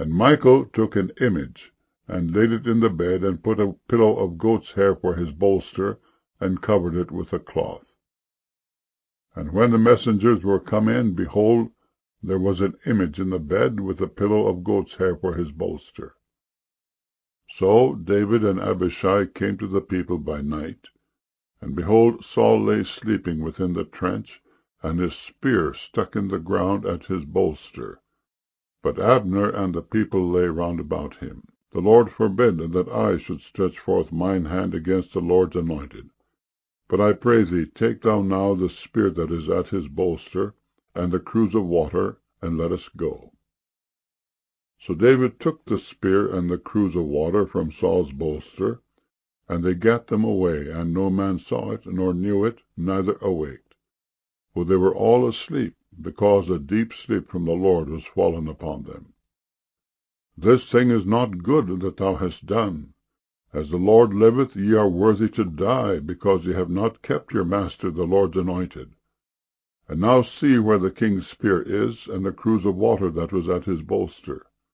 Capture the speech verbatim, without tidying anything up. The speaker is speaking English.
And Michal took an image, and laid it in the bed, and put a pillow of goat's hair for his bolster, and covered it with a cloth. And when the messengers were come in, behold, there was an image in the bed, with a pillow of goat's hair for his bolster. So David and Abishai came to the people by night, and behold, Saul lay sleeping within the trench, and his spear stuck in the ground at his bolster. But Abner and the people lay round about him. The Lord forbid that I should stretch forth mine hand against the Lord's anointed. But I pray thee, take thou now the spear that is at his bolster, and the cruse of water, and let us go. So David took the spear and the cruse of water from Saul's bolster, and they gat them away, and no man saw it, nor knew it, neither awaked. For they were all asleep, because a deep sleep from the Lord was fallen upon them. This thing is not good that thou hast done. As the Lord liveth, ye are worthy to die, because ye have not kept your master the Lord's anointed. And now see where the king's spear is, and the cruse of water that was at his bolster.